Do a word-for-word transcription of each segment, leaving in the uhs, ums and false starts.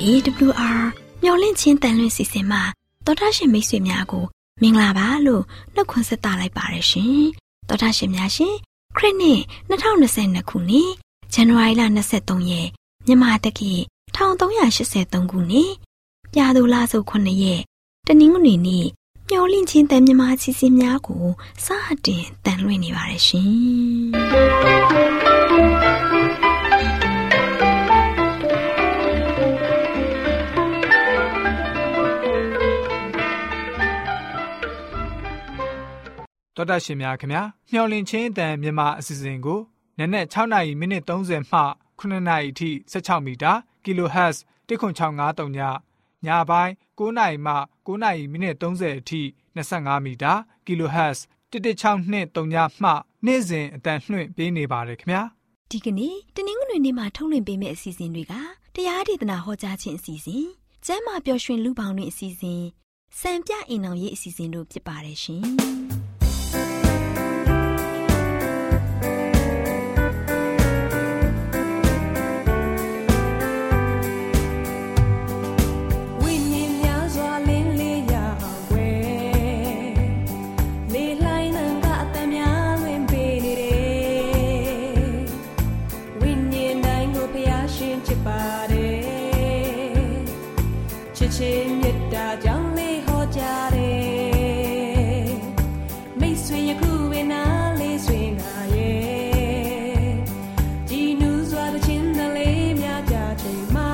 A W R မျော်လင့်ခြင်းတန်လွင့်စီစဉ်မှာတော်တာရှင်မိတ်ဆွေများကိုမင်္ဂလာပါလို့နှုတ်ခွန်းဆက်သလိုက်ပါရရှင်တော်တာရှင်များရှင်ခရစ်နှစ်နှစ်ထောင်နှစ်ဆယ်နှစ်ခုနှစ်ဇန်နဝါရီလနှစ်ဆယ်သုံးရက်မြန်မာတက္ကီတစ်ထောင်သုံးရာရှစ်ဆယ်သုံးခုနှစ်ပြာသူလစုခုနှစ်ရက်တနင်္ဂနွေနေ့မျော်လင့်ခြင်းတန်မြမစီစဉ်များကိုစတင်တန်လွင့်နေပါရရှင်တော်တာရှင်များခင်ဗျာမျှော်လင့်ခြင်းအတန်မြန်မာအစီအစဉ်ကိုနက်နက်၆နာရီမိနစ်သုံးဆယ်မှခုနှစ်နာရီအထိ၁၆မီတာ Kilohertz တစ်ခု၆၅၃ညညပိုင်း၉နာရီမှ၉နာရီမိနစ်သုံးဆယ်အထိ၂၅မီတာ Kilohertz တစ်တစ်၆နှစ်၃ညမှနေ့စဉ်အတန်လွှင့်ပေးနေပါတယ်ခင်ဗျာဒီကနေ့တနင်္ဂနွေနေ့မှာထုတ်လွှင့်ပေးမယ့်အစီအစဉ်တွေကတရားဒေသနာဟောကြားခြင်းအစီအစဉ်ကျမ်းမာပျော်ရွှင်လူပေါင်းတွင်အစီအစဉ်စံပြအိမ်တော်ရေးအစီအစဉ်တို့ဖြစ်ပါတယ်ရှင်ချင်းမြတ်တာကြောင့်လေးဟောကြားတယ်မိတ်ဆွေယခုဝေနာလေးဆွေငါရဲ့ကြည်နူးစွာသချင်းတလေးများကြချိန်မှာ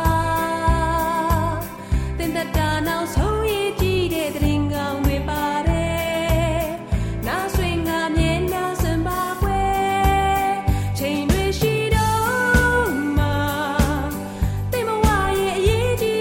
တင်တတာနောက်ဆုံးရည်ကြည်တဲ့တရင်ကောင်းတွေပါတယ်နာဆွေငါမြဲနာစံပါခွဲချိန်တွေရှိတော့မှာတင်မဝရဲ့အရေးကြီး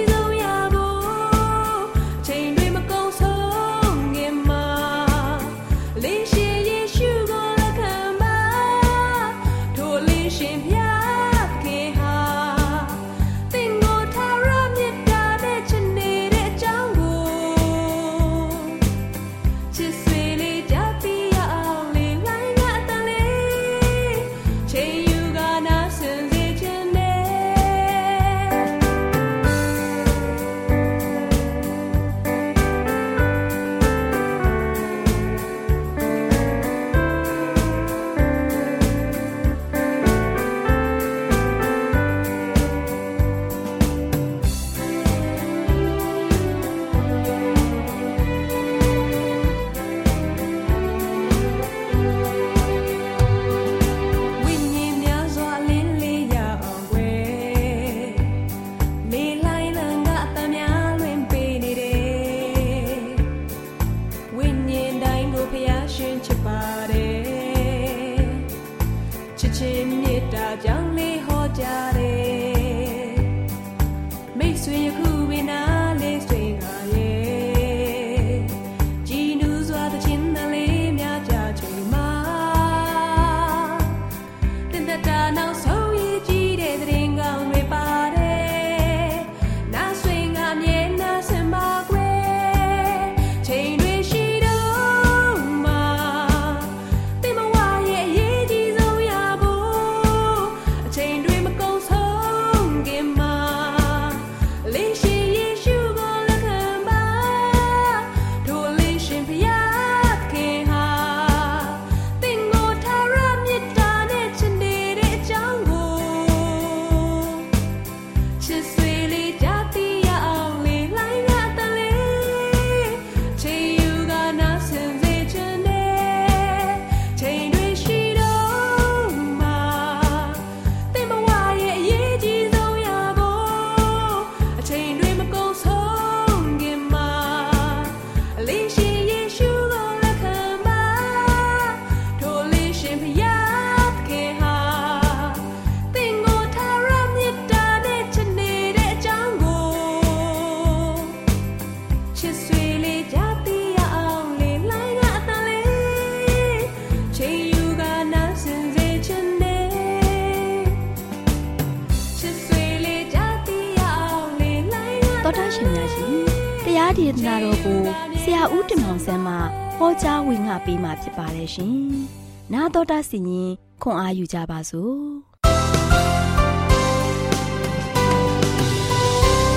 ဒေသနာတော်ကိုဆရာဦးတင်မောင်ဆန်းမှဟောကြားဝင်ငါပေးมาဖြစ်ပါတယ်ရှင်။နာတော်တာစီရင်ခွန်အားယူကြပါစို့။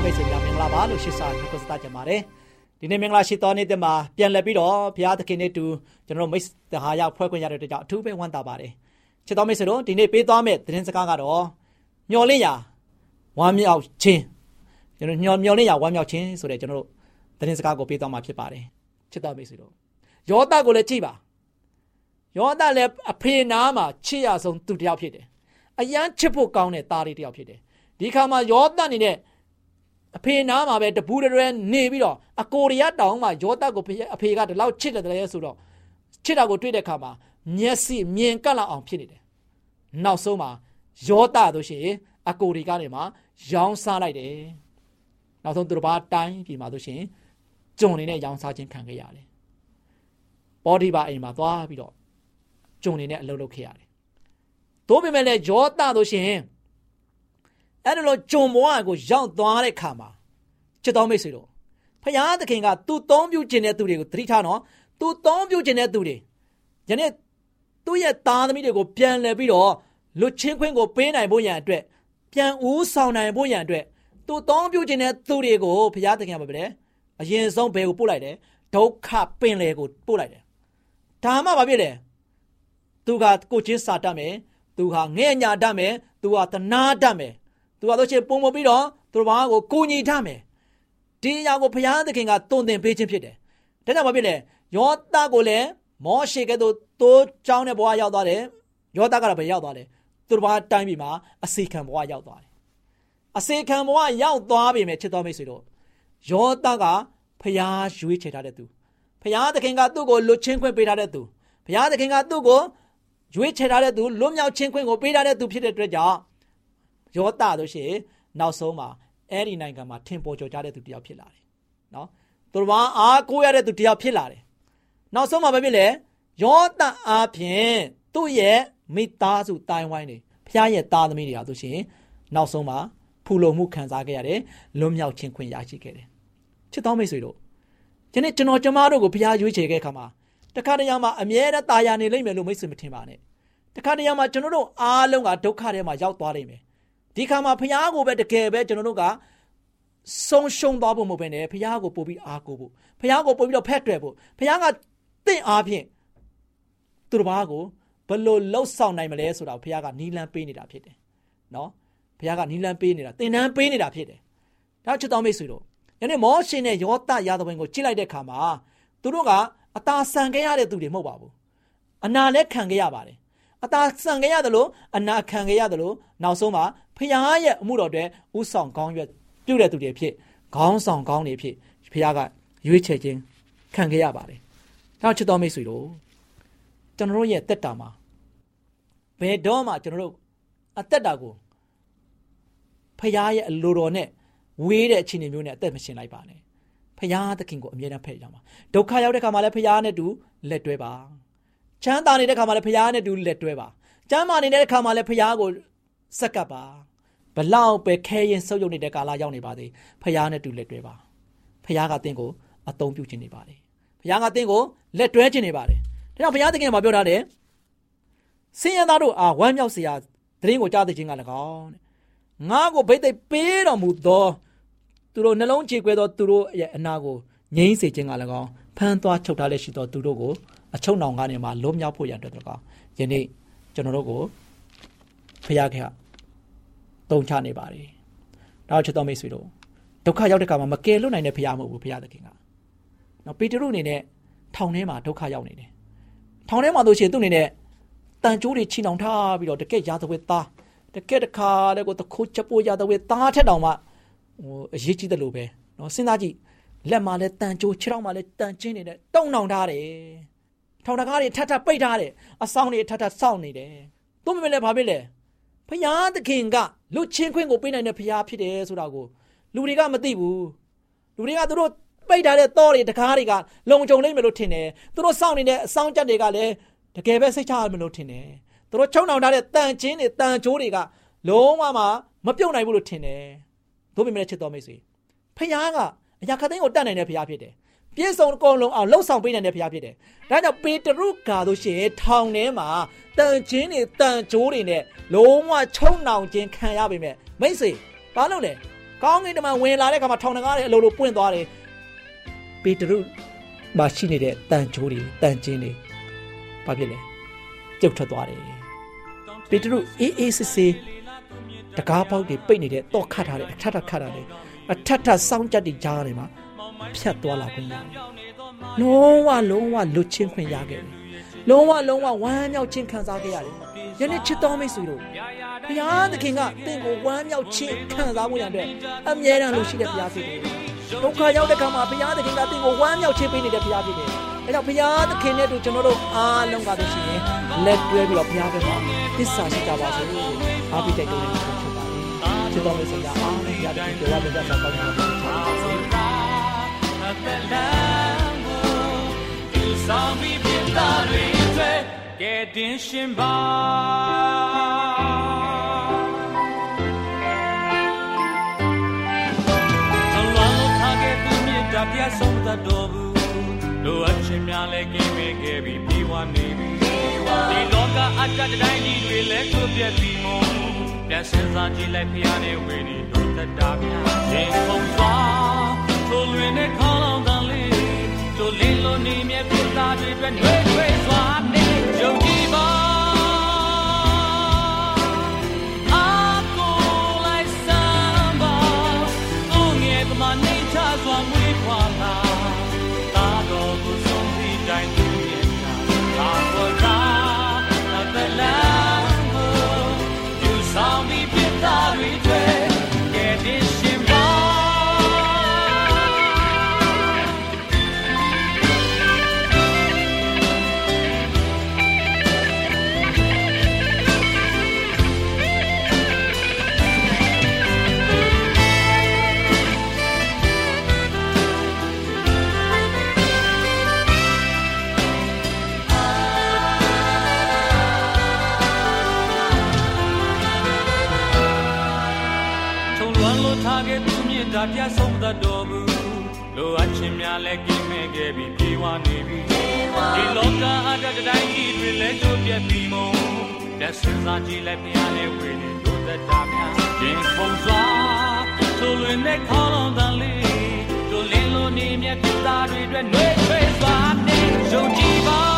မိတ်ဆွေများမင်္ဂလာပါလို့ရှေ့စာနှုတ်ဆက်ကြပါတယ်ဒီနေ့မင်္ဂလာရှိသောနေ့တည်းမှာပြန်လည်ပြီးတော့ဘုရားသခင်နဲ့တူကျွန်တော်မိတ်တဟာရဖွဲ့ခွင့်ရတဲ့အတွက်ကြောင့်အထူးပဲဝမ်းသာပါတယ်ချစ်တော်မိတ်ဆွေတို့ဒီနေ့ပေးသွားမယ့်သတင်းစကားကတော့မျော်လင့်ရာဝမ်းမြောက်ခြင်းကျွန်တော်မျော်မျော်လင့်ရာဝမ်းမြောက်ခြင်းဆိုတဲ့ကျွန်တော်တို့သတင်းစကားကိုပေးသွားမှာဖြစ်ပါတယ်ချစ်တော်မိတ်ဆွေတို့ယောသကိုလည်းကြည့်ပါယောသလည်းအဖေနာမှာချစ်ရဆုံးသူတစ်ယောက်ဖြစ်တယ်အယမ်းချစ်ဖို့ကောင်းတဲ့သားလေးတစ်ယောက်ဖြစ်တယ်ဒီခါမှာယောသအနေနဲ့အဖေနာမှာပဲတပူးတရဲနေပြီးတော့အကိုရီးယားတောင်မှာယောသကိုအဖေကဒီလောက်ချစ်တယ်တည်းဆိုတော့ချစ်တာကိုတွေ့တဲ့ခါမှာမျက်စိမြင်ကပ်လောက်အောင်ဖြစ်နေတယ်နောက်ဆုံးမှာယောသတို့ရှိရင်အကိုရီကနေမှရောင်းစားလိုက်တယ်နောက်ဆုံးသူတို့ဘာတိုင်းပြည်မှာတို့ရှိရင်ဂျွန်နေနဲ့ရောင်းစားခြင်းခံခဲ့ရတယ်ပေါတိပါအိမ်မှာသွားပြီးတော့ဂျွန်နေနဲ့အလုပ်လုပ်ခဲ့ရတယ်သို့ပေမဲ့လည်းယောသတို့ရှိရင်အဲ့ဒါလို့ဂျွန်ဘွားကိုရောက်သွားတဲ့ခါမှာချစ်တော်မိတ်ဆွေတို့ဖယားသခင်ကသူ့သုံးပြုခြင်းတဲ့သူတွေကိုသတိထားနော်သူ့သုံးပြုခြင်းတဲ့သူတွေယနေ့သူ့ရဲ့သားသမီးတွေကိုပြန်လှည့်ပြီးတော့လွတ်ချင်းခွင့်ကိုပေးနိုင်ဖို့ရန်အတွက်ပြန်ဦးဆောင်နိုင်ဖို့ရန်အတွက်သူ့သုံးပြုခြင်းတဲ့သူတွေကိုဖယားသခင်ကပဲလေအရင်ဆုံးဘယ်ကိုပို့လိုက်တယ်ဒုက္ခပင်လယ်ကိုပို့လိုက်တယ်ဒါမှဘာဖြစ်လဲသူကကိုချင်းစာတတ်မယ်သူဟာငဲ့ညာတတ်မယ်သူဟာတနာတတ်မယ်သူကတို့ချင်းပုံမပြီးတော့သူတို့ဘာကိုကိုညီထားမယ်ဒီအရာကိုဘုရားသခင်ကတုံသင်ပေးခြင်းဖြစ်တယ်ဒါကြောင့်ဘာဖြစ်လဲယောသကိုလည်းမောရှေကဲ့သို့တိုးချောင်းတဲ့ဘဝရောက်သွားတယ်ယောသကတော့ဘယ်ရောက်သွားလဲသူတို့ဘာတိုင်းပြည်မှာအစေခံဘဝရောက်သွားတယ်အစေခံဘဝရောက်သွားပြီမဲ့ချစ်တော်မိတ်ဆွေတို့ယောသကဘုရားရွေးချယ်ထားတဲ့သူဘုရားသခင်ကသူ့ကိုလွတ်ချင်းခွင့်ပေးထားတဲ့သူဘုရားသခင်ကသူ့ကိုရွေးချယ်ထားတဲ့သူလွတ်မြောက်ခြင်းခွင့်ကိုပေးထားတဲ့သူဖြစ်တဲ့အတွက်ကြောင့်ယောသတို့ရှိနောက်ဆုံးမှာအဲ့ဒီနိုင်ငံမှာထင်ပေါ်ကျော်ကြတဲ့သူတယောက်ဖြစ်လာတယ်နော်သူတို့ဘာအားကိုးရတဲ့သူတယောက်ဖြစ်လာတယ်နောက်ဆုံးမှာဘာဖြစ်လဲယောသအားဖြင့်သူ့ရဲ့မိသားစုတိုင်းဝိုင်းတွေဖခင်ရဲ့သားသမီးတွေဟာဆိုရှင်နောက်ဆုံးမှာဖူလုံမှုခံစားခဲ့ရတယ်လွတ်မြောက်ခြင်းခွင့်ရရှိခဲ့တယ်ချစ်တော်မိတ်ဆွေတို့ဒီနေ့ကျွန်တော်ကျမတို့ကိုဖခင်ရွေးချယ်ခဲ့ခါမှာတခါတရံမှာအမြဲတမ်းတာယာနေလိမ့်မယ်လို့မိတ်ဆွေမထင်ပါနဲ့တခါတရံမှာကျွန်တော်တို့အားလုံးကဒုက္ခထဲမှာရောက်သွားလိမ့်မယ်ဒီခါမှာဖခင်ကိုပဲတကယ်ပဲကျွန်တော်တို့ကဆုံးရှုံးသွားဖို့မဟုတ်ဘဲနဲ့ဖခင်ကိုပို့ပြီးအားကိုးဖို့ဖခင်ကိုပို့ပြီးတော့ဖက်တွယ်ဖို့ဖခင်ကတင့်အားဖြင့်သူတို့ဘာကိုဘယ်လိုလှုပ်ဆောင်နိုင်မလဲဆိုတာကိုဖခင်ကနီလန်းပေးနေတာဖြစ်တယ်နော်ဖခင်ကနီလန်းပေးနေတာသင်တန်းပေးနေတာဖြစ်တယ်ဒါချစ်တော်မိတ်ဆွေတို့ယနေ့မောရှေနဲ့ယောသရာဇဝင်ကိုကြည့်လိုက်တဲ့အခါမှာသူတို့ကအသာဆန်ခဲ့ရတဲ့သူတွေမဟုတ်ပါဘူးအနာလည်းခံခဲ့ရပါတယ်အသာဆန်ခဲ့ရတယ်လို့အနာခံခဲ့ရတယ်လို့နောက်ဆုံးမှာဖခင်ရဲ့အမှုတော်တွေဥဆောင်ကောင်းရွက်ပြုတဲ့သူတွေဖြစ်ခေါင်းဆောင်ကောင်းတွေဖြစ်ဖခင်ကရွေးချယ်ခြင်းခံခဲ့ရပါတယ်ဒါချစ်တော်မိတ်ဆွေတို့ကျွန်တော်တို့ရဲ့တက်တာမှာဘယ်တော့မှကျွန်တော်တို့အသက်တာကိုဖခင်ရဲ့အလိုတော်နဲ့ဝေးတဲ့အခြေအနေမျိုးနဲ့အသက်မရှင်လိုက်ပါနဲ့ဖခင်သခင်ကိုအမြဲတမ်းဖက်ရအောင်ဒုက္ခရောက်တဲ့ခါမှာလည်းဖခင်နဲ့တူလက်တွဲပါချမ်းသာနေတဲ့ခါမှာလည်းဖခင်နဲ့တူလက်တွဲပါကျမ်းမာနေတဲ့ခါမှာလည်းဖခင်ကိုစက္ကပ်ပါဘလောက်ပဲခဲရင်ဆုပ်ယုပ်နေတဲ့ကာလရောက်နေပါသေးဖခင်နဲ့တူလက်တွဲပါဖခင်ကသင်ကိုအသုံးပြုခြင်းနေပါတယ်ဖခင်ကသင်ကိုလက်တွဲခြင်းနေပါတယ်ဒါကြောင့်ဘုရားသခင်ကပြောထားတယ်ဆင်းရဲသားတို့အားဝမ်းမြောက်စရာသတင်းကိုကြားသိခြင်းက၎င်းတဲ့ငါကိုဘိတ်သိက်ပေးတော်မူသောသူတို့နှလုံးကြေကွဲသောသူတို့ရဲ့အနာကိုငြိမ်းစေခြင်းက၎င်းဖမ်းသွားချုပ်ထားလက်ရှိသောသူတို့ကိုအချုပ်နှောင်ကနေမှလွတ်မြောက်ဖို့ရတဲ့တော့ယနေ့ကျွန်တော်တို့ကိုဖခင်ကတုံချနေပါတယ်။ဒါချစ်တော်မိတ်ဆွေတို့ဒုက္ခရောက်တဲ့အခါမှာမကယ်လွတ်နိုင်တဲ့ဖခင်မဟုတ်ဘူးဖခင်သခင်က။နော်ပေတရုအနေနဲ့ထောင်ထဲမှာဒုက္ခရောက်နေတယ်။ထောင်ထဲမှာဆိုရှင်သူ့အနေနဲ့တန်ကြိုးတွေချီနှောင်ထားပြီးတော့တကက်ရာသဝဲသားတကက်တခါတဲ့ကိုတခိုးချက်ပိုးရာသဝဲသားထက်တောင်မှဟိုအရေးကြီးတယ်လို့ပဲနော်စဉ်းစားကြည့်လက်မှာလည်းတန်ကြိုးခြေထောက်မှာလည်းတန်ချင်းနေတဲ့တုံနှောင်ထားတယ်။ထောင်တကားတွေထပ်ထပ်ပိတ်ထားတယ်။အဆောင်တွေထပ်ထပ်စောင့်နေတယ်။သူ့မမေလည်းဘာဖြစ်လဲဖယားသခင်ကလူချင်းခွင့်ကိုပေးနိုင်တဲ့ဖယားဖြစ်တယ်ဆိုတာကိုလူတွေကမသိဘူးလူတွေကသူတို့ပိတ်ထားတဲ့တောတွေတကားတွေကလုံခြုံလိမ့်မယ်လို့ထင်တယ်သူတို့စောင့်နေတဲ့အဆောင်ကြက်တွေကလည်းတကယ်ပဲစိတ်ချရမယ်လို့ထင်တယ်သူတို့ချုံနှောင်ထားတဲ့တန်ချင်းတွေတန်ကြိုးတွေကလုံးဝမှမပြုတ်နိုင်ဘူးလို့ထင်တယ်တို့ပေမဲ့ချစ်တော်မိတ်ဆွေဖယားကအရာခသိန်းကိုတတ်နိုင်တဲ့ဖယားဖြစ်တယ်ပြည့်စုံအကုန်လုံးအောင်လှုပ်ဆောင်ပေးနိုင်တဲ့ဖယားဖြစ်တယ်ဒါကြောင့်ပေတရုကတို့ရှင်ထောင်ထဲမှာတန်ချင်းတွေတန်ကြိုးတွေနဲ့လုံးဝချုံနှောင်ခြင်းခံရပေမဲ့မိတ်ဆွေဘာလို့လဲကောင်းကင်တမန်ဝင်လာတဲ့အခါမှာထောင်တကားတွေအလိုလိုပွင့်သွားတယ်ပေတရုမှာရှိနေတဲ့တန်ချိုးတွေတန်ကျင်းတွေဘာဖြစ်လဲပြုတ်ထွက်သွားတယ်ပေတရုအေးအေးဆေးဆေးတကားပေါက်တွေပိတ်နေတဲ့တော့ခတ်ထားတယ်အထက်ထခတ်ထားတယ်အထက်ထစောင်းကြက်တွေကြားတယ်မှာဖြတ်သွားလာခွင့်ရတယ်လုံးဝလုံးဝလွတ်ချင်းခွင့်ရခဲ့တယ်လုံးဝလုံးဝဝမ်းမြောက်ခြင်းခံစားခဲ့ရတယ်ယနေ့ချစ်တော်မိတ်ဆွေတို့ဘုရားသခင်ကတင့်ကိုဝမ်းမြောက်ခြင်းခံစားမှုရတဲ့အမြဲတမ်းလို့ရှိတဲ့ဘုရားဖြစ်တယ်ဒုက္ခရောက်တဲ့ခါမှာဘုရားသခင်ကတင့်ကိုဝမ်းမြောက်ခြင်းပေးနေတဲ့ဘုရားဖြစ်တယ်အဲကြောင့်ဘုရားသခင်နဲ့တို့ကျွန်တော်တို့အားလုံးကတို့ရှိရင်လက်တွဲပြီးတော့ဘုရားဘက်မှာသစ္စာရှိကြပါစေအားပေးတိုက်တွန်းနေဖြစ်ပါတယ်ချစ်တော်မိတ်ဆွေများအားလုံးဘုရားသခင်ကြောဝါပြတ်စွာကောင်းချီးပေးပါစေဆောင်ပြီးပြတာတွေအတွက်ကဲတင်ရှင်ပါအလောင်းထားခဲ့သူမြတ်တာပြဆုံးသတော်ဘူးလိုအပ်ခြင်းများလည်းကင်းဝေခဲ့ပြီးပြေဝနေပြီဒီလောကအတ္တတိုင်းကြီးတွေလည်းကိုပြတ်ပြီးမို့ပြန်စင်စားကြည့်လိုက်ဖျားနေဝေနေတို့တတ်တာများရင်ပုံသွားထိုလွင်နဲ့ခေါင်းလောင်းတန်လေးတို့လင်းလို့နေမြဲပြတာတွေအတွက်နှွေးထွေးစွာနေယုံကြည်ပါအာကိုလိုက်စမ်းပါကိုငယ်ကမနေချစွာမွေးခွာလာတာတော်ကိုဆုံးပြီးတိုင်းသူရဲ့တာသာပေါ်တာတလန်ကိုယူဆောင်ပြီးပြတာတွေအတွက်ကဲတင်ရှင်ပါဒါပြဆုံးသတော်မူလိုအပ်ခြင်းများလည်းကင်းမဲ့ခဲ့ပြီးပြေဝနေပြီဒီလောကအတ္တတိုင်းကြီးတွေလည်းကျိုးပြတ်ပြီးမို့လက်စင်စားကြည့်လိုက်ပြရတဲ့ဝေနေတို့သက်တာများရင်ပုံစွာထိုလွင်တဲ့ခေါင်းလောင်းတန်လေးတို့လင်းလို့နေမြတ်ပြတာတွေအတွက်နှွေးထွေးစွာနေယုံကြည်ပါ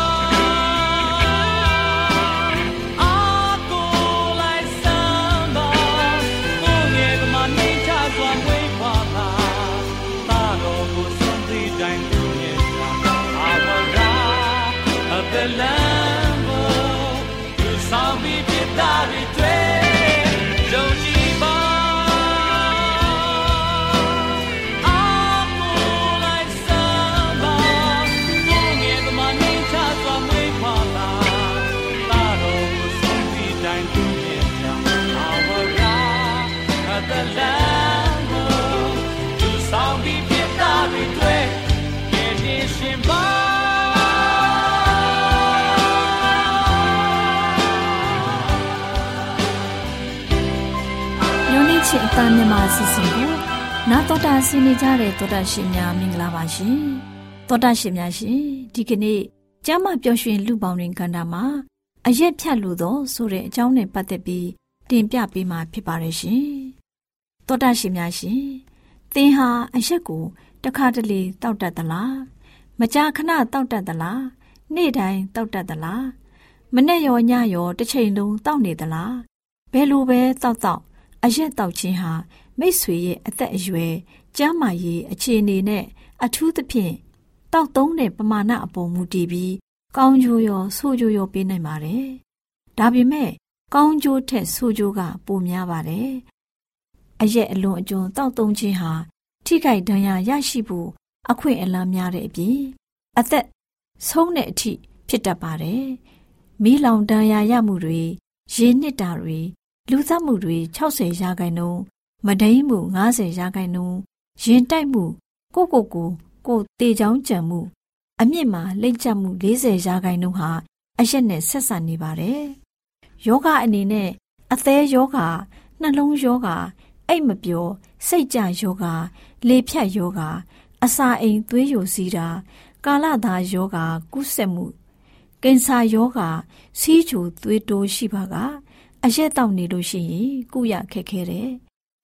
ချစ်အသားမြမအစီအစဉ်ကိုနာတော်တာဆင်းနေကြတဲ့တော်တာရှင်များမင်္ဂလာပါရှင်တော်တာရှင်များရှင်ဒီကနေ့ကျမ်းမာပျော်ရွှင်လူပေါင်းတွင်ကန္တာမှာအရက်ဖြတ်လို့သောဆိုတဲ့အကြောင်းနဲ့ပတ်သက်ပြီးတင်ပြပေးမှာဖြစ်ပါတယ်ရှင်တော်တာရှင်များရှင်သင်ဟာအရက်ကိုတစ်ခါတလေတောက်တတ်သလားမကြာခဏတောက်တတ်သလားနေ့တိုင်းတောက်တတ်သလားမနေ့ရောညရောတစ်ချိန်လုံးတောက်နေသလားဘယ်လိုပဲတောက်တောက်အရက်တောက်ခြင်းဟာမိတ်ဆွေရဲ့အသက်အရွယ်ကျန်းမာရေးအခြေအနေနဲ့အထူးသဖြင့်တောက်သုံးတဲ့ပမာဏအပေါ်မူတည်ပြီးကောင်းကျိုးရောဆိုးကျိုးရောပေးနိုင်ပါတယ်။ဒါပေမဲ့ကောင်းကျိုးထက်ဆိုးကျိုးကပိုများပါတယ်။အရက်အလွန်အကျွံတောက်သုံးခြင်းဟာထိခိုက်ဒဏ်ရာရရှိဖို့အခွင့်အလမ်းများတဲ့အပြင်အသက်ဆုံးတဲ့အထိဖြစ်တတ်ပါတယ်။မီးလောင်ဒဏ်ရာရမှုတွေရေနစ်တာတွေလူသတ်မှုတွေ၆၀ရာခိုင်နှုန်းမဒိမ်းမှု၅၀ရာခိုင်နှုန်းရင်တိုက်မှုကိုကိုကိုကိုတေချောင်းကြံမှုအမြင့်မှာလိမ့်ကျမှု၄၀ရာခိုင်နှုန်းဟာအရက်နဲ့ဆက်ဆံနေပါတယ်။ယောဂအနေနဲ့အသေးယောဂနှလုံးယောဂအိတ်မပျော်စိတ်ကြယောဂလေဖြတ်ယောဂအစာအိမ်သွေးယိုစီးတာကာလသားယောဂကူးစက်မှုကင်ဆာယောဂစီးချိုသွေးတိုးရှိပါကအရက်တောက်နေလို့ရှိရင်ကုရခက်ခဲတယ်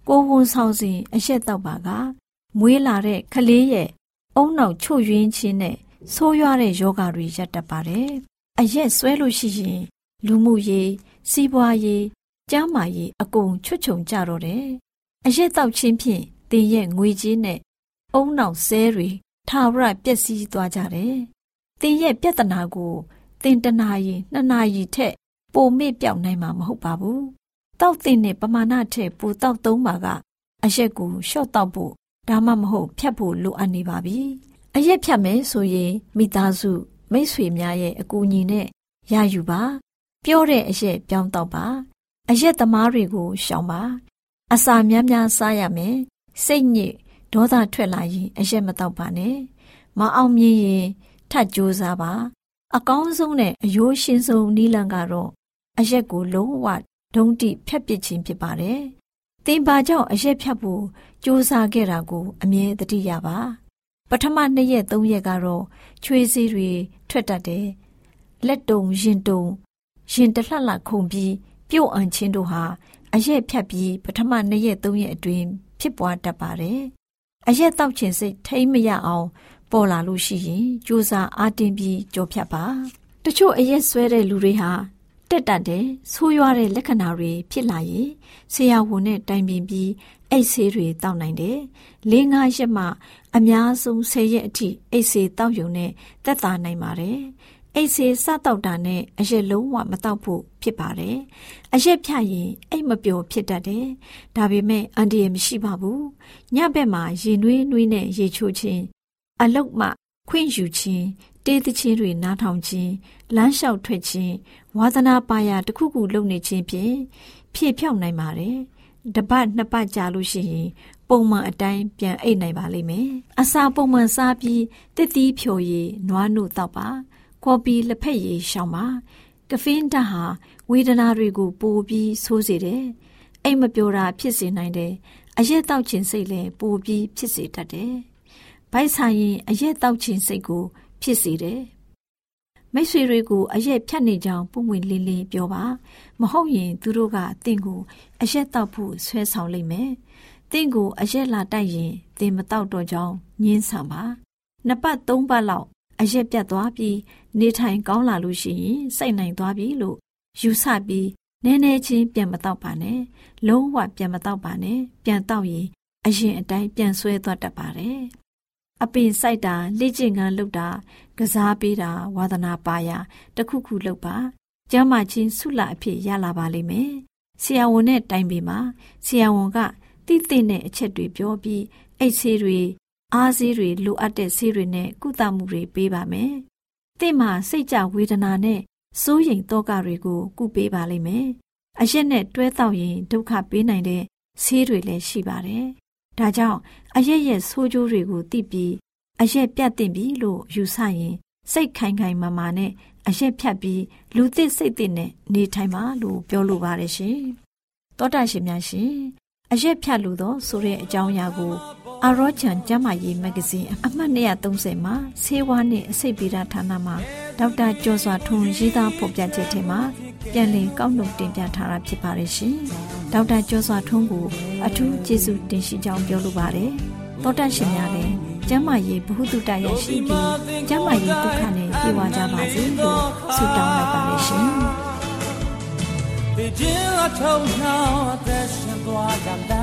ကိုဝန်ဆောင်စဉ်အရက်တောက်ပါကမွေးလာတဲ့ကလေးရဲ့အုံနောက်ချို့ယွင်းခြင်းနဲ့ဆိုးရွားတဲ့ယောဂတွေရပ်တတ်ပါတယ်။အရက်ဆွဲလို့ရှိရင်လူမှုရေးစီးပွားရေးကျန်းမာရေးအကုန်ချွတ်ချုံကြတော့တယ်။အရက်တောက်ခြင်းဖြင့်သင်ရဲ့ငွေကြေးနဲ့အုံနောက်ဆဲတွေထာဝရပျက်စီးသွားကြတယ်။သင်ရဲ့ပြဿနာကိုသင်တနာရီနှစ်နာရီထက်ပိုမေ့ပြောက်နိုင်မှာမဟုတ်ပါဘူး။တောက်တဲ့နဲ့ပမာဏထက်ပိုတောက်သုံးပါကအရက်ကိုရှော့တောက်ဖို့ဒါမှမဟုတ်ဖြတ်ဖို့လိုအပ်နေပါပြီ။အရက်ဖြတ်မယ်ဆိုရင်မိသားစုမိတ်ဆွေများရဲ့အကူအညီနဲ့ရယူပါ။ပြောတဲ့အရက်ပြောင်းတော့ပါ။အရက်သမားတွေကိုရှောင်ပါ။အစာများများစားရမယ်။စိတ်ညစ်ဒေါသထွက်လာရင်အရက်မတော့ပါနဲ့။မအောင်မြင်ရင်ထပ်ကြိုးစားပါ။အကောင်းဆုံးနဲ့အယိုးရှင်းဆုံးနည်းလမ်းကတော့အရက်ကိုလုံးဝဒုံတိဖြတ်ပစ်ခြင်းဖြစ်ပါတယ်။သင်ပါကြောင့်အရက်ဖြတ်ဖို့ကြိုးစားခဲ့တာကိုအမြဲတတိရပါပထမနှစ်ရက်သုံးရက်ကတော့ချွေးစည်းတွေထွက်တတ်တယ်လက်တုံရင်တုံရင်တလှလှခုန်ပြီးပြုတ်အန်ချင်းတို့ဟာအရက်ဖြတ်ပြီးပထမနှစ်ရက်သုံးရက်အတွင်းဖြစ်ပွားတတ်ပါတယ်အရက်တောက်ချင်စိတ်ထိမ့်မရအောင်ပေါ်လာလို့ရှိရင်ကြိုးစားအားတင်းပြီးကြောဖြတ်ပါတချို့အရက်ဆွဲတဲ့လူတွေဟာတက်တတ်တဲ့ဆိုးရွားတဲ့လက္ခဏာတွေဖြစ်လာရင်ဆရာဝန်နဲ့တိုင်ပင်ပြီးအိတ်ဆေးတွေတောက်နိုင်တယ်။လေးငါးရက်မှအများဆုံးဆယ်ရက်အထိအိတ်ဆေးတောက်ရုံနဲ့သက်သာနိုင်ပါတယ်။အိတ်ဆေးစတောက်တာနဲ့အရက်လုံးဝမတောက်ဖို့ဖြစ်ပါတယ်။အရက်ဖြတ်ရင်အိတ်မပျော်ဖြစ်တတ်တယ်။ဒါပေမဲ့အန္တရာယ်မရှိပါဘူး။ညဘက်မှာရေနွေးနွေးနဲ့ရေချိုးခြင်းအလုတ်မှခွင့်ယူခြင်းတေးသချင်းတွေနားထောင်ခြင်းလမ်းလျှောက်ထွက်ခြင်းဝါသနာပါရာတစ်ခုခုလုပ်နေခြင်းဖြင့်ဖြည့်ဖြောက်နိုင်ပါတယ်။တပတ်နှစ်ပတ်ကြာလို့ရှိရင်ပုံမှန်အတိုင်းပြန်အိတ်နိုင်ပါလိမ့်မယ်။အစာပုံမှန်စားပြီးတစ်သီးဖြိုရည်နွားနို့တောက်ပါ။ကော်ပီလက်ဖက်ရည်ရှောင်ပါ။ကဖင်းဓာတ်ဟာဝေဒနာတွေကိုပိုပြီးဆိုးစေတယ်။အိတ်မပျော်တာဖြစ်စေနိုင်တယ်။အရက်တောက်ခြင်းစိတ်လည်းပိုပြီးဖြစ်စေတတ်တယ်။ဗိုက်ဆိုင်ရင်အရက်တောက်ခြင်းစိတ်ကိုဖြစ်စေတယ်မိတ်ဆွေတွေကိုအရက်ဖြတ်နေကြောင်းပုံဝင်လင်းလင်းပြောပါမဟုတ်ရင်သူတို့ကတင့်ကိုအရက်တောက်ဖို့ဆွဲဆောင်လိမ့်မယ်တင့်ကိုအရက်လာတိုက်ရင်တင်မတောက်တော့ကြောင်းညင်းဆန်ပါနှစ်ပတ်သုံးပတ်လောက်အရက်ပြတ်သွားပြီးနေထိုင်ကောင်းလာလို့ရှိရင်စိတ်နိုင်သွားပြီလို့ယူဆပြီးနည်းနည်းချင်းပြန်မတောက်ပါနဲ့လုံးဝပြန်မတောက်ပါနဲ့ပြန်တောက်ရင်အရင်အတိုင်းပြန်ဆွဲသွားတတ်ပါတယ်အပင်စိုက်တာလေ့ကျင့်ခန်းလုပ်တာကစားပေးတာဝါသနာပါရာတခုခုလုပ်ပါကျမ်းမာချင်းဆုလအဖြစ်ရလာပါလိမ့်မယ်ဆရာဝန်နဲ့တိုင်ပင်ပါဆရာဝန်ကတိတိနဲ့အချက်တွေပြောပြီးအိတ်ဆေးတွေအားဆေးတွေလိုအပ်တဲ့ဆေးတွေနဲ့ကုသမှုတွေပေးပါမယ်တင့်မှာစိတ်ကြဝေဒနာနဲ့စိုးရိမ်တောကတွေကိုကုပေးပါလိမ့်မယ်အရက်နဲ့တွဲတောက်ရင်ဒုက္ခပေးနိုင်တဲ့ဆေးတွေလည်းရှိပါတယ်ဒါကြောင့်အရက်ရဲ့ဆိုးကျိုးတွေကိုသိပြီးအရက်ပြတ်တင်ပြီလို့ယူဆရင်စိတ်ခိုင်ခိုင်မာမာနဲ့အရက်ဖြတ်ပြီးလူသစ်စိတ်သစ်နဲ့နေထိုင်ပါလို့ပြောလိုပါတယ်ရှင်။သောတာရှင်များရှင်အရက်ဖြတ်လို့တော့ဆိုတဲ့အကြောင်းအရာကိုအာရောချန်ကျမ်းမာရေးမဂ္ဂဇင်းအမှတ်two thirtyမှာဆေးဝါးနဲ့အစိတ်ပိဓာဌာနမှာဒေါက်တာကျော်စွာထွန်းရေးသားဖော်ပြချက်ထဲမှာပြန်လည်ကောက်နှုတ်တင်ပြထားတာဖြစ်ပါတယ်ရှင်။ဒေါက်တာကျော်စွာထွန်းကိုအထူးကျေးဇူးတင်ရှိကြောင်းပြောလိုပါတယ်။သောတာရှင်များလည်းကျမ်းမာရေးဘုဟုတုတရရှိပြီးကျမ်းမာရေးဒုက္ခနဲ့ပြေဝကြပါစေလို့ဆုတောင်းလိုက်ပါတယ်ရှင်။ဒီကျင်းအထုံးနှောင်းအသက်ရှင်သွားကြတာ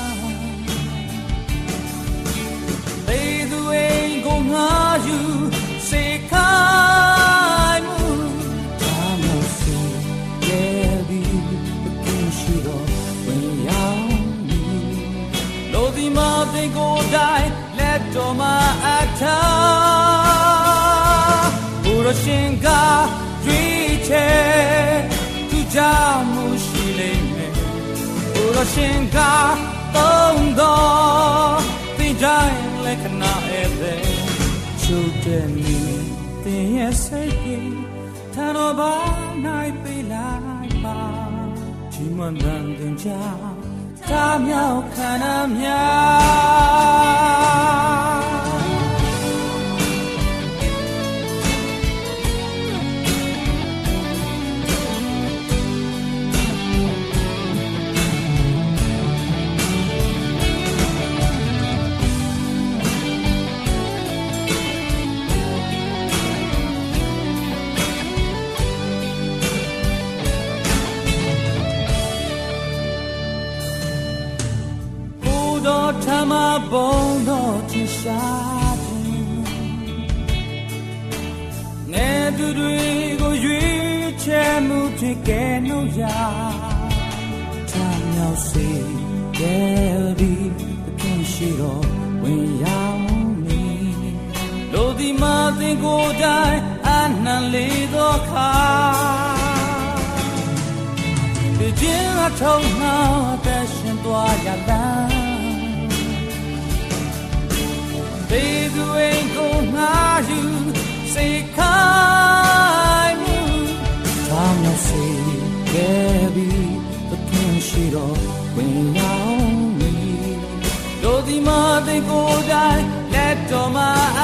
လေသူအိမ်ကိုငါယူစေခိုင်းမှုဒါမှစေရဲ့ဒီပကင်းရှိတော့ဝင်ရောက်လို့ဒီမှာတင်ကိုတိုင်းလက်တော်မှာအထာဘုရရှင်ကရွေးချယ်သူကြောင့်မှုရှိလိမ့်မယ်ဘုရရှင်ကသုံးတော်တင်တိုင်းလက်ခဏဧည့်ချိုးတဲ့နေတင်ရဲ့စိတ်ကြီးထာတော်ဘာနိုင်ပေးလိုက်ပါဒီမှန်တဲ့တင်ကြသာမြောက်ခန္ဓာများတော်ထမဘုံတော်ထင်ရှားခြင်းငယ်သူတွေကိုရွေးချယ်မှုဖြစ်ခဲ့လို့ရာချမ်းမြောက်စေခဲ့ပြီးသခင်ရှိတော်ဝင်ရောက်နေလို့ဒီမှာသင်ကိုယ်တိုင်အနံလေးသောခါဒီချင်းအထုံးနှောင်းတဲ့ရှင်သွားရလားဘေးသူအိမ်ကိုငါယူစိတ်ခိုင်းမှုသာမစေခဲ့ပြီးသခင်ရှိတော်ဝင်ရောက်နေတို့ဒီမှာသင်ကိုယ်တိုင်လက်တော်မှာအ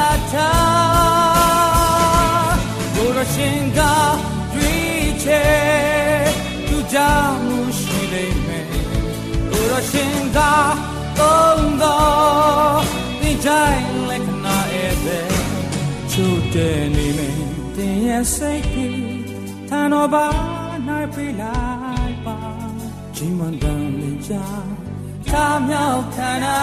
ထားကိုရရှင်ကရွေးချယ်သူကြောင့်ရှိလိမ့်မယ်ကိုရရှင်ကသုံးတော်ဒီတိုင်းလက်ခဏရဲ့ပဲချို့တဲ့နေမယ်တင်ရဲ့စိတ်ကြီးထန်တော်ပါနိုင်ပြေးလိုက်ပါကြီးမန်တန်လေးချာသာမြောက်ခန္ဓာ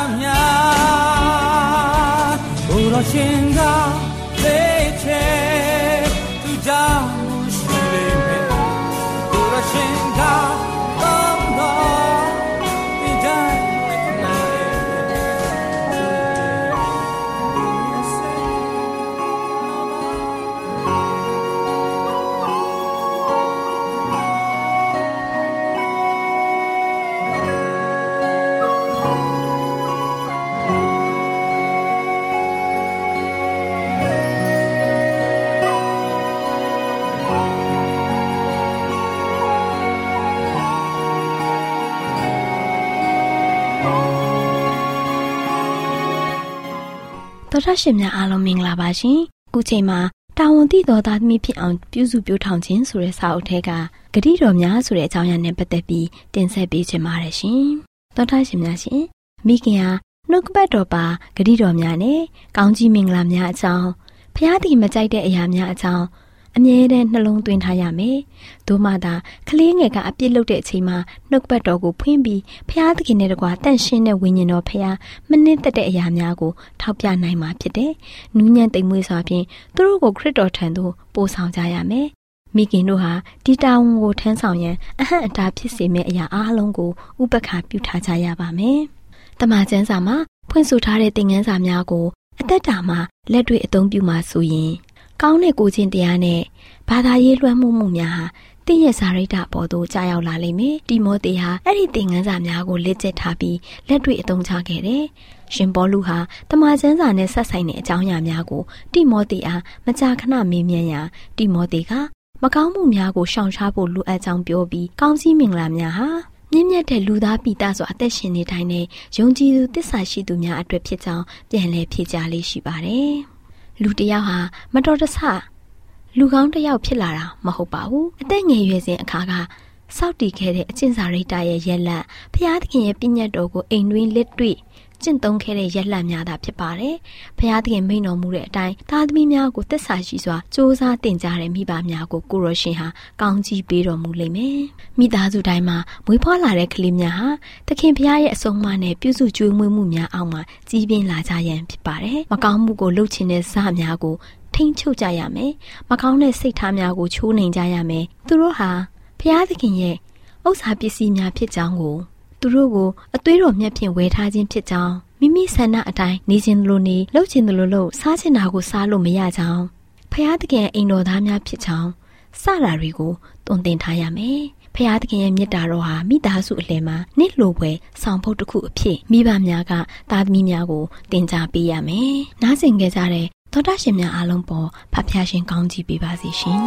များဘုရားရှင်ကလေးချေသူကြောင့်ရှိလိမ့်မယ်ဘုရားရှင်ကသုံးတော်ဒီတိုင်းလက်ခဏရဲ့သောတာရှင်များအားလုံးမင်္ဂလာပါရှင်။ခုချိန်မှာတာဝန်သိသောသားသမီးဖြစ်အောင်ပြုစုပြောထောင်ခြင်းဆိုတဲ့စာအုပ်ထဲကဂတိတော်များဆိုတဲ့အကြောင်းအရာနဲ့ပတ်သက်ပြီးတင်ဆက်ပေးချင်ပါတယ်ရှင်။သောတာရှင်များရှင်မိခင်ဟာနှုတ်ကပတ်တော်ပါဂတိတော်များနဲ့ကောင်းကြီးမင်္ဂလာများအကြောင်းဖျားတည်မကြိုက်တဲ့အရာများအကြောင်းအမြဲတမ်းနှလုံးသွင်းထားရမယ်။သို့မှသာကလေးငယ်ကအပြစ်လုပ်တဲ့အချိန်မှာနှုတ်ပတ်တော်ကိုဖွင့်ပြီးဖျားသခင်နဲ့တကွာတန့်ရှင်းတဲ့ဝိညာဉ်တော်ဖျားမနစ်သက်တဲ့အရာများကိုထောက်ပြနိုင်မှာဖြစ်တယ်။နူးညံ့သိမ်မွေ့စွာဖြင့်သူတို့ကိုခရစ်တော်ထံသို့ပို့ဆောင်ကြရမယ်။မိခင်တို့ဟာဒီတာဝန်ကိုထမ်းဆောင်ရန်အဟန့်အတားဖြစ်စေမယ့်အရာအလုံးကိုဥပက္ခပြုထားကြရပါမယ်။တမန်ကျမ်းစာမှာဖွင့်ဆိုထားတဲ့သင်ခန်းစာများကိုအသက်တာမှာလက်တွေ့အသုံးပြုမှာဆိုရင်ကောင်းတဲ့ကိုချင်းတရားနဲ့ဘာသာရေးလွှမ်းမိုးမှုများဟာတင့်ရဲ့စာရိတ္တပေါ်သို့ကြာရောက်လာလိမ့်မယ်။တိမောသေဟာအဲ့ဒီသင်ခန်းစာများကိုလေ့ကျက်ထားပြီးလက်တွေ့အသုံးချခဲ့တယ်။ရှင်ပေါလုဟာတမန်ကျမ်းစာနဲ့ဆက်ဆိုင်တဲ့အကြောင်းအရာများကိုတိမောသေအားမကြာခဏမေးမြန်းရာတိမောသေကမကောင်းမှုများကိုရှောင်ရှားဖို့လိုအပ်ကြောင်းပြောပြီးကောင်းကြီးမင်္ဂလာများဟာမြင့်မြတ်တဲ့လူသားပိသားစွာအသက်ရှင်နေတိုင်းနဲ့ယုံကြည်သူသစ္စာရှိသူများအတွက်ဖြစ်ကြောင်းပြန်လည်ဖြေကြားလေးရှိပါတယ်။လူတစ်ယောက်ဟာမတော်တဆလူကောင်းတစ်ယောက်ဖြစ်လာတာမဟုတ်ပါဘူးအသက်ငယ်ရွယ်စဉ်အခါကစောင့်တည်ခဲ့တဲ့အကျင့်စာရိတ္တရဲ့ရက်လက်ဖျားသခင်ရဲ့ပြည့်ညတ်တော်ကိုအိမ်တွင်းလက်တွေ့ကျင့်သုံးခဲ့တဲ့ရက်လက်များသာဖြစ်ပါတယ်ဖျားသခင်မိန့်တော်မူတဲ့အတိုင်းသားသမီးများကိုသစ္စာရှိစွာစ조사တင်ကြတဲ့မိဘများကိုကိုရောရှင်ဟာကောင်းကြီးပေးတော်မူလိမ့်မယ်မိသားစုတိုင်းမှာမွေးဖွားလာတဲ့ကလေးများဟာသခင်ဖျားရဲ့အဆုံးအမနဲ့ပြုစုကြွေးမွေးမှုများအောက်မှာကြီးပြင်းလာကြရန်ဖြစ်ပါတယ်မကောင်းမှုကိုလုပ်ချင်တဲ့စများကိုထိန်ချုပ်ကြရမယ်မကောင်းတဲ့စိတ်ထားများကိုချိုးနှိမ်ကြရမယ်သူတို့ဟာဖျားသခင်ရဲ့ဥစ္စာပစ္စည်းများဖြစ်ကြောင်းကိုသူတို့ကိုအသွေးတော်မြတ်ဖြင့်ဝယ်ထားခြင်းဖြစ်ကြောင်းမိမိဆန္ဒအတိုင်းနေခြင်းလိုနေလှုပ်ခြင်းလိုလို့စားချင်တာကိုစားလို့မရကြောင်းဖျားသခင်အိမ်တော်သားများဖြစ်ကြောင်းစတာတွေကိုသွန်သင်ထားရမယ်ဖျားသခင်ရဲ့မေတ္တာတော်ဟာမိသားစုအလယ်မှာနစ်လိုပွဲဆောင်ဖို့တစ်ခုအဖြစ်မိဘများကသားသမီးများကိုတင်ကြားပေးရမယ်နားဆင်ကြကြတဲ့သောတာရှင်များအားလုံးပေါ်ဖဖျားရှင်ကောင်းချီးပေးပါစေရှင်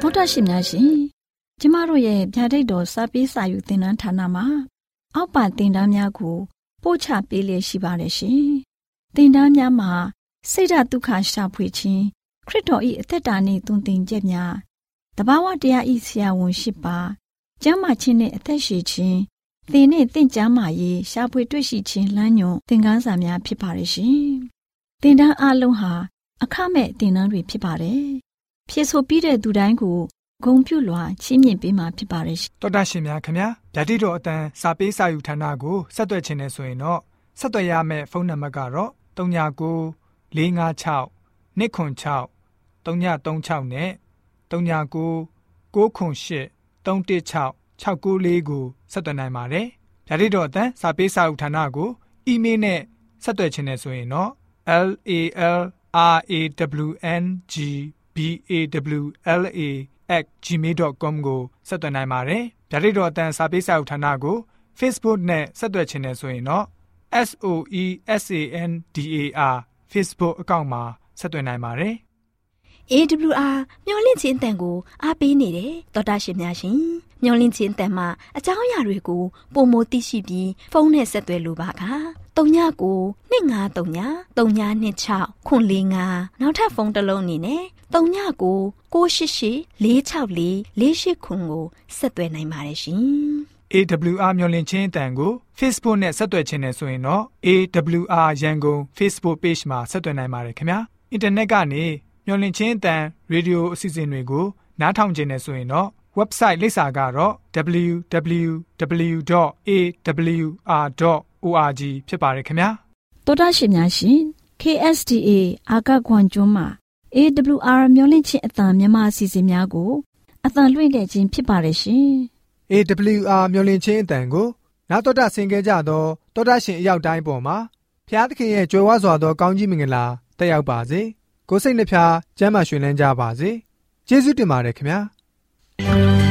တော်တာရှင်များရှင်ကျမတို့ရဲ့ဗျာဒိတ်တော်စာပေးစာယူသင်တန်းဌာနမှာအောက်ပါသင်တန်းများကိုပို့ချပေးလျက်ရှိပါတယ်ရှင်သင်တန်းများမှာစိတ်ဓာတ်ဒုက္ခရှာဖွေခြင်းခရစ်တော်၏အသက်တာနှင့်သွန်သင်ချက်များတဘာဝတရား၏ဆရာဝန်ရှိပါကျမ်းမာခြင်းနှင့်အသက်ရှည်ခြင်းသင်နှင့်သင်ကျမ်းမာရေးရှာဖွေတွေ့ရှိခြင်းလမ်းညွန်သင်ခန်းစာများဖြစ်ပါတယ်ရှင်သင်တန်းအလုံးဟာအခမဲ့သင်တန်းတွေဖြစ်ပါတယ်ဖြည့်ဆို့ပြီးတဲ့သူတိုင်းကိုဂုဏ်ပြုလွှာချီးမြှင့်ပေးမှာဖြစ်ပါတယ်ရှင်တော်တာရှင်များခင်ဗျာဗျာဒိတော်အတန်းစာပေးစာယူဌာနကိုဆက်သွယ်ခြင်းနဲ့ဆိုရင်တော့ဆက်သွယ်ရမယ့်ဖုန်းနံပါတ်ကတော့၃၉၉ ၄၅၆ ၂ခွန်၆ ၃၃၆နဲ့၃၉၉ ၉ခွန်၈ ၃၁၆ ၆၉၄ကိုဆက်သွယ်နိုင်ပါတယ်ဗျာဒိတော်အတန်းစာပေးစာယူဌာနကိုအီးမေးလ်နဲ့ဆက်သွယ်ခြင်းနဲ့ဆိုရင်တော့ l a l r a w n g b a w l a at gmail dot com ကိုဆက်သွယ်နိုင်ပါတယ်။ဗျာဒိတော်အတန်းစာပေးစာအုပ်ဌာနကို Facebook နဲ့ဆက်သွယ်ခြင်းနဲ့ဆိုရင်တော့ S O E S A N D A R Facebook အကောင့်မှာဆက်သွယ်နိုင်ပါတယ်။အေ ဒဘလျူ အာ မျော်လင့်ခြင်းအတန်ကိုအားပေးနေတယ်တော်တာရှင်များရှင်မျော်လင့်ခြင်းအတန်မှာအကြောင်းအရာတွေကိုပုံမသိရှိပြီးဖုန်းနဲ့ဆက်သွယ်လိုပါက၃ညကို၂၅၃ည၃ည၂၆ခွန်၄၅နောက်ထပ်ဖုန်းတစ်လုံးအနေနဲ့၃ညကို၉၈၈၄၆၄၄၈ခွန်ကိုဆက်သွယ်နိုင်ပါတယ်ရှင်။ အေ ဒဘလျူ အာ မျော်လင့်ခြင်းအတန်ကို Facebook နဲ့ဆက်သွယ်ခြင်းနဲ့ဆိုရင်တော့ အေ ဒဘလျူ အာ ရန်ကုန် Facebook Page မှာဆက်သွယ်နိုင်ပါတယ်ခင်ဗျာ။အင်တာနက်ကနေမျော်လင့်ခြင်းအတန်ရေဒီယိုအစီအစဉ်တွေကိုနားထောင်ခြင်းနဲ့ဆိုရင်တော့ website လိပ်စာကတော့ w w w dot a w r dot org ဖြစ်ပါတယ်ခင်ဗျာတော်တာရှင်များရှင် K S D A အာကခွန်ကျွန်းမှာ A W R မျော်လင့်ခြင်းအတန်မြန်မာအစီအစဉ်များကိုအတန်လွှင့်ခဲ့ခြင်းဖြစ်ပါတယ်ရှင် A W R မျော်လင့်ခြင်းအတန်ကိုနာတော်တာဆင်ခဲ့ကြသောတော်တာရှင်အရောက်တိုင်းပေါ်မှာဖျားသခင်ရဲ့ကြွယ်ဝစွာသောကောင်းကြီးမင်္ဂလာတက်ရောက်ပါစေကိုယ်စိတ်နှဖျားကျမ်းမာရွှင်လန်းကြပါစေကျေးဇူးတင်ပါတယ်ခင်ဗျာ